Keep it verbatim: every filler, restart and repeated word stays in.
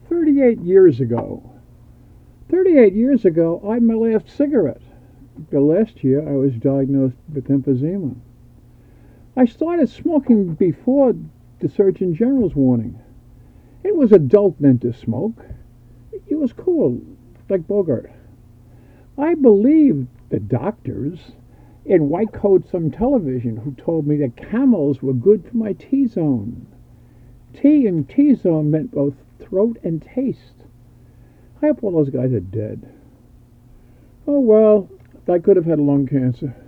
thirty-eight years ago. thirty-eight years ago, I had my last cigarette. The last year, I was diagnosed with emphysema. I started smoking before the Surgeon General's warning. It was adult meant to smoke. It was cool, like Bogart. I believed the doctors in white coats on television who told me that camels were good for my T-zone. T and T-zone meant both throat and taste. I hope all those guys are dead. Oh well, I could have had lung cancer.